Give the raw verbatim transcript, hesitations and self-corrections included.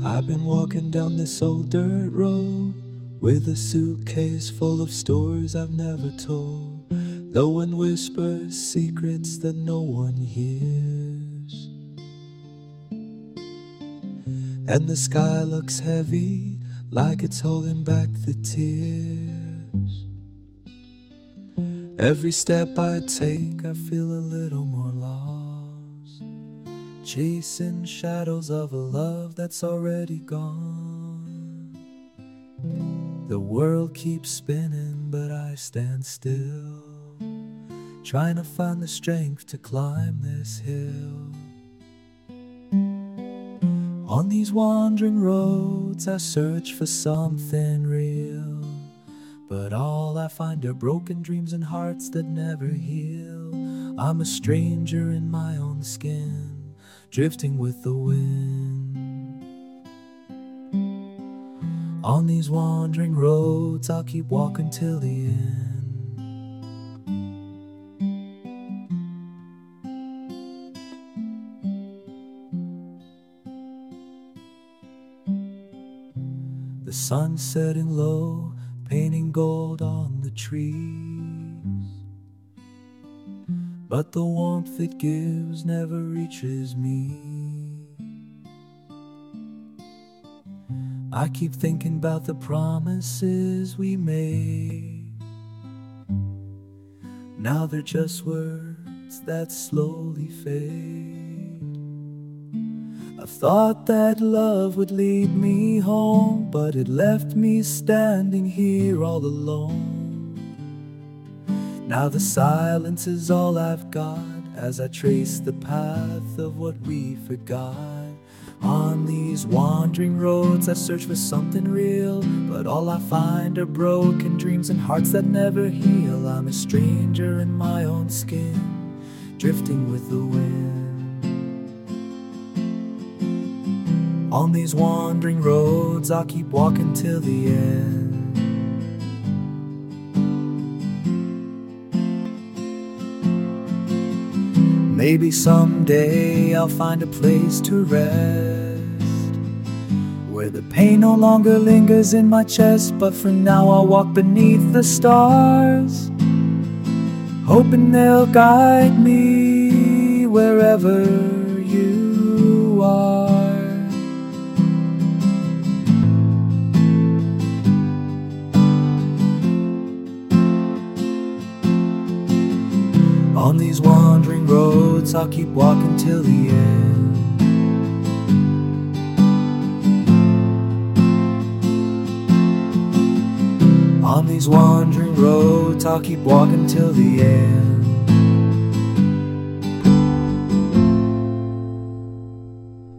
I've been walking down this old dirt road with a suitcase full of stories I've never told. No one whispers secrets that no one hears, and the sky looks heavy, like it's holding back the tears. Every step I take, I feel a little more lost, chasing shadows of a love that's already gone. The world keeps spinning, but I stand still, trying to find the strength to climb this hill. On these wandering roads, I search for something real, but all I find are broken dreams and hearts that never heal. I'm a stranger in my own skin, drifting with the wind. On these wandering roads, I'll keep walking till the end. The sun setting low, painting gold on the trees, but the warmth it gives never reaches me. I keep thinking about the promises we made. Now they're just words that slowly fade. I thought that love would lead me home, but it left me standing here all alone. Now the silence is all I've got as I trace the path of what we forgot. On these wandering roads, I search for something real, but all I find are broken dreams and hearts that never heal. I'm a stranger in my own skin, drifting with the wind. On these wandering roads, I'll keep walking till the end. Maybe someday I'll find a place to rest, where the pain no longer lingers in my chest. But for now I'll walk beneath the stars, hoping they'll guide me wherever you are. On these wandering roads, I'll keep walking till the end. On these wandering roads, I'll keep walking till the end.